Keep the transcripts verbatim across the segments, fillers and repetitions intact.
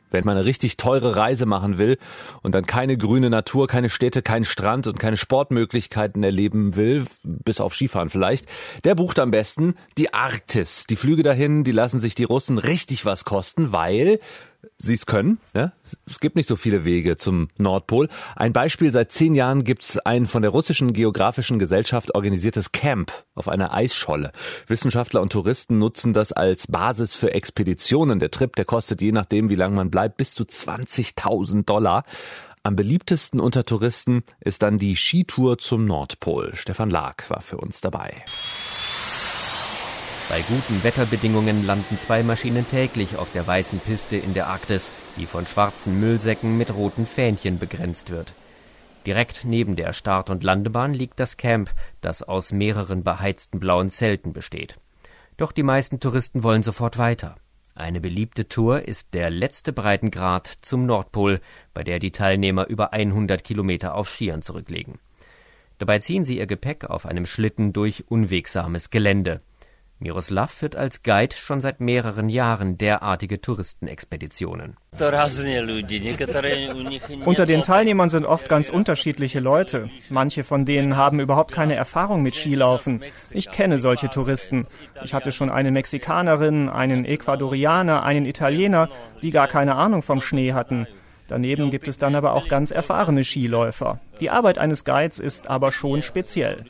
Wenn man eine richtig teure Reise machen will und dann keine grüne Natur, keine Städte, keinen Strand und keine Sportmöglichkeiten erleben will, bis auf Skifahren vielleicht, der bucht am besten die Arktis. Die Flüge dahin, die lassen sich die Russen richtig was kosten, weil sie es können. Ja? Es gibt nicht so viele Wege zum Nordpol. Ein Beispiel, seit zehn Jahren gibt es ein von der russischen Geographischen Gesellschaft organisiertes Camp auf einer Eisscholle. Wissenschaftler und Touristen nutzen das als Basis für Expeditionen. Der Trip, der kostet je nachdem, wie lange man bleibt, bis zu zwanzigtausend Dollar. Am beliebtesten unter Touristen ist dann die Skitour zum Nordpol. Stefan Lag war für uns dabei. Bei guten Wetterbedingungen landen zwei Maschinen täglich auf der weißen Piste in der Arktis, die von schwarzen Müllsäcken mit roten Fähnchen begrenzt wird. Direkt neben der Start- und Landebahn liegt das Camp, das aus mehreren beheizten blauen Zelten besteht. Doch die meisten Touristen wollen sofort weiter. Eine beliebte Tour ist der letzte Breitengrad zum Nordpol, bei der die Teilnehmer über hundert Kilometer auf Skiern zurücklegen. Dabei ziehen sie ihr Gepäck auf einem Schlitten durch unwegsames Gelände. Miroslav führt als Guide schon seit mehreren Jahren derartige Touristenexpeditionen. Unter den Teilnehmern sind oft ganz unterschiedliche Leute. Manche von denen haben überhaupt keine Erfahrung mit Skilaufen. Ich kenne solche Touristen. Ich hatte schon eine Mexikanerin, einen Ecuadorianer, einen Italiener, die gar keine Ahnung vom Schnee hatten. Daneben gibt es dann aber auch ganz erfahrene Skiläufer. Die Arbeit eines Guides ist aber schon speziell.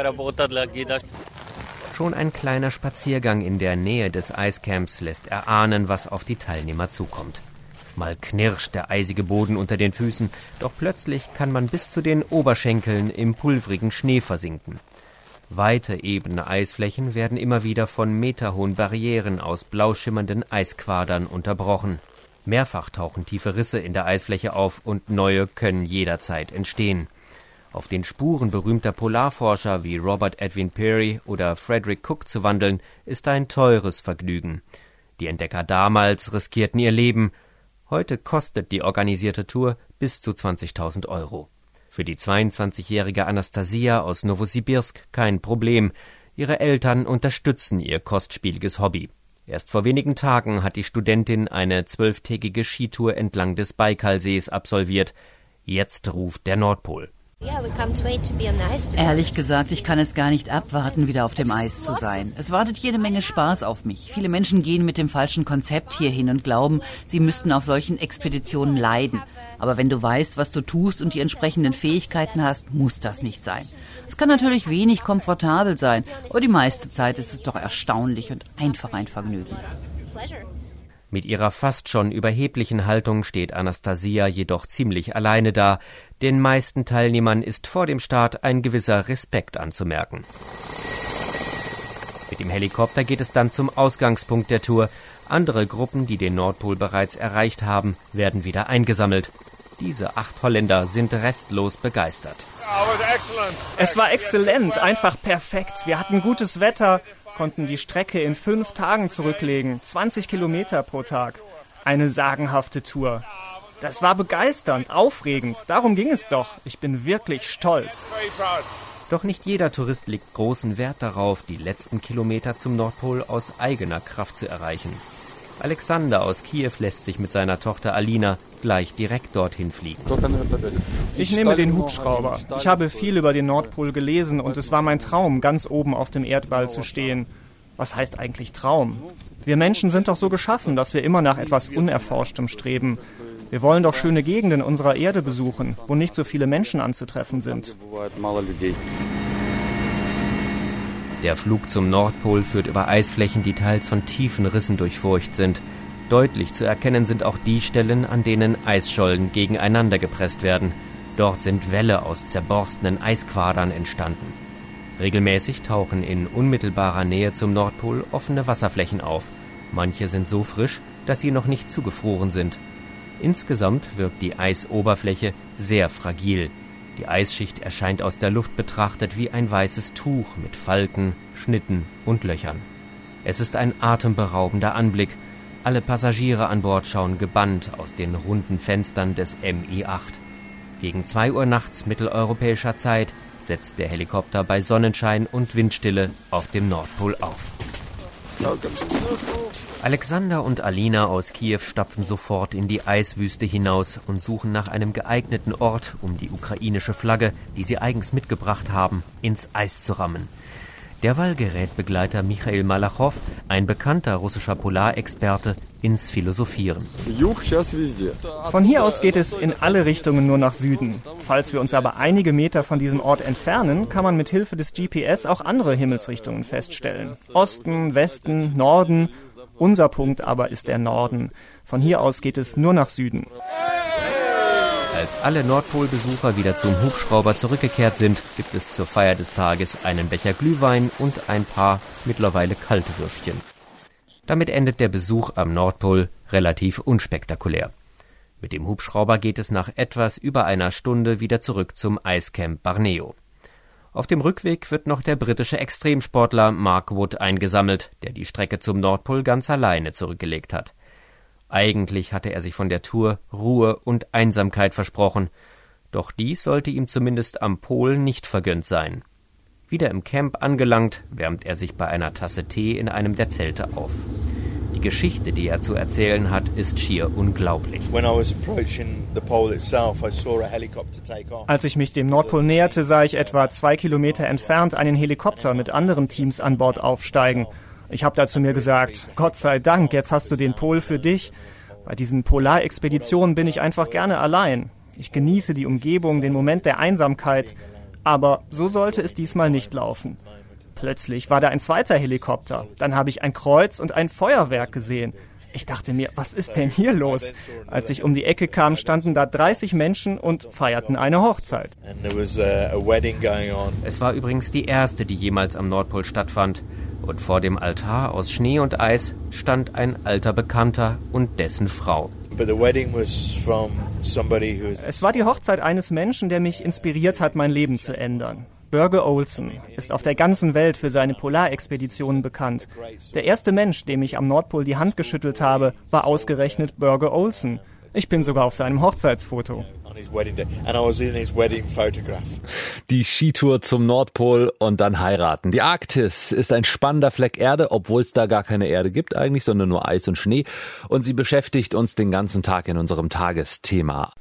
Schon ein kleiner Spaziergang in der Nähe des Eiscamps lässt erahnen, was auf die Teilnehmer zukommt. Mal knirscht der eisige Boden unter den Füßen, doch plötzlich kann man bis zu den Oberschenkeln im pulverigen Schnee versinken. Weite, ebene Eisflächen werden immer wieder von meterhohen Barrieren aus blau schimmernden Eisquadern unterbrochen. Mehrfach tauchen tiefe Risse in der Eisfläche auf und neue können jederzeit entstehen. Auf den Spuren berühmter Polarforscher wie Robert Edwin Peary oder Frederick Cook zu wandeln, ist ein teures Vergnügen. Die Entdecker damals riskierten ihr Leben. Heute kostet die organisierte Tour bis zu zwanzigtausend Euro. Für die zweiundzwanzigjährige Anastasia aus Nowosibirsk kein Problem. Ihre Eltern unterstützen ihr kostspieliges Hobby. Erst vor wenigen Tagen hat die Studentin eine zwölftägige Skitour entlang des Baikalsees absolviert. Jetzt ruft der Nordpol. Ehrlich gesagt, ich kann es gar nicht abwarten, wieder auf dem Eis zu sein. Es wartet jede Menge Spaß auf mich. Viele Menschen gehen mit dem falschen Konzept hierhin und glauben, sie müssten auf solchen Expeditionen leiden. Aber wenn du weißt, was du tust und die entsprechenden Fähigkeiten hast, muss das nicht sein. Es kann natürlich wenig komfortabel sein, aber die meiste Zeit ist es doch erstaunlich und einfach ein Vergnügen. Mit ihrer fast schon überheblichen Haltung steht Anastasia jedoch ziemlich alleine da. Den meisten Teilnehmern ist vor dem Start ein gewisser Respekt anzumerken. Mit dem Helikopter geht es dann zum Ausgangspunkt der Tour. Andere Gruppen, die den Nordpol bereits erreicht haben, werden wieder eingesammelt. Diese acht Holländer sind restlos begeistert. Es war exzellent, einfach perfekt. Wir hatten gutes Wetter, konnten die Strecke in fünf Tagen zurücklegen, zwanzig Kilometer pro Tag. Eine sagenhafte Tour. Das war begeisternd, aufregend, darum ging es doch. Ich bin wirklich stolz. Doch nicht jeder Tourist legt großen Wert darauf, die letzten Kilometer zum Nordpol aus eigener Kraft zu erreichen. Alexander aus Kiew lässt sich mit seiner Tochter Alina gleich direkt dorthin fliegen. Ich nehme den Hubschrauber. Ich habe viel über den Nordpol gelesen und es war mein Traum, ganz oben auf dem Erdball zu stehen. Was heißt eigentlich Traum? Wir Menschen sind doch so geschaffen, dass wir immer nach etwas Unerforschtem streben. Wir wollen doch schöne Gegenden unserer Erde besuchen, wo nicht so viele Menschen anzutreffen sind. Der Flug zum Nordpol führt über Eisflächen, die teils von tiefen Rissen durchfurcht sind. Deutlich zu erkennen sind auch die Stellen, an denen Eisschollen gegeneinander gepresst werden. Dort sind Wälle aus zerborstenen Eisquadern entstanden. Regelmäßig tauchen in unmittelbarer Nähe zum Nordpol offene Wasserflächen auf. Manche sind so frisch, dass sie noch nicht zugefroren sind. Insgesamt wirkt die Eisoberfläche sehr fragil. Die Eisschicht erscheint aus der Luft betrachtet wie ein weißes Tuch mit Falten, Schnitten und Löchern. Es ist ein atemberaubender Anblick. Alle Passagiere an Bord schauen gebannt aus den runden Fenstern des M I acht. Gegen zwei Uhr nachts mitteleuropäischer Zeit setzt der Helikopter bei Sonnenschein und Windstille auf dem Nordpol auf. Alexander und Alina aus Kiew stapfen sofort in die Eiswüste hinaus und suchen nach einem geeigneten Ort, um die ukrainische Flagge, die sie eigens mitgebracht haben, ins Eis zu rammen. Derweil gerät Begleiter Michail Malachow, ein bekannter russischer Polarexperte, ins Philosophieren. Von hier aus geht es in alle Richtungen nur nach Süden. Falls wir uns aber einige Meter von diesem Ort entfernen, kann man mit Hilfe des G P S auch andere Himmelsrichtungen feststellen. Osten, Westen, Norden. Unser Punkt aber ist der Norden. Von hier aus geht es nur nach Süden. Als alle Nordpolbesucher wieder zum Hubschrauber zurückgekehrt sind, gibt es zur Feier des Tages einen Becher Glühwein und ein paar mittlerweile kalte Würstchen. Damit endet der Besuch am Nordpol relativ unspektakulär. Mit dem Hubschrauber geht es nach etwas über einer Stunde wieder zurück zum Eiscamp Barneo. Auf dem Rückweg wird noch der britische Extremsportler Mark Wood eingesammelt, der die Strecke zum Nordpol ganz alleine zurückgelegt hat. Eigentlich hatte er sich von der Tour Ruhe und Einsamkeit versprochen, doch dies sollte ihm zumindest am Pol nicht vergönnt sein. Wieder im Camp angelangt, wärmt er sich bei einer Tasse Tee in einem der Zelte auf. Die Geschichte, die er zu erzählen hat, ist schier unglaublich. Als ich mich dem Nordpol näherte, sah ich etwa zwei Kilometer entfernt einen Helikopter mit anderen Teams an Bord aufsteigen. Ich habe da zu mir gesagt, Gott sei Dank, jetzt hast du den Pol für dich. Bei diesen Polarexpeditionen bin ich einfach gerne allein. Ich genieße die Umgebung, den Moment der Einsamkeit. Aber so sollte es diesmal nicht laufen. Plötzlich war da ein zweiter Helikopter. Dann habe ich ein Kreuz und ein Feuerwerk gesehen. Ich dachte mir, was ist denn hier los? Als ich um die Ecke kam, standen da dreißig Menschen und feierten eine Hochzeit. Es war übrigens die erste, die jemals am Nordpol stattfand. Und vor dem Altar aus Schnee und Eis stand ein alter Bekannter und dessen Frau. Es war die Hochzeit eines Menschen, der mich inspiriert hat, mein Leben zu ändern. Börge Olsen ist auf der ganzen Welt für seine Polarexpeditionen bekannt. Der erste Mensch, dem ich am Nordpol die Hand geschüttelt habe, war ausgerechnet Börge Olsen. Ich bin sogar auf seinem Hochzeitsfoto. Die Skitour zum Nordpol und dann heiraten. Die Arktis ist ein spannender Fleck Erde, obwohl es da gar keine Erde gibt eigentlich, sondern nur Eis und Schnee. Und sie beschäftigt uns den ganzen Tag in unserem Tagesthema.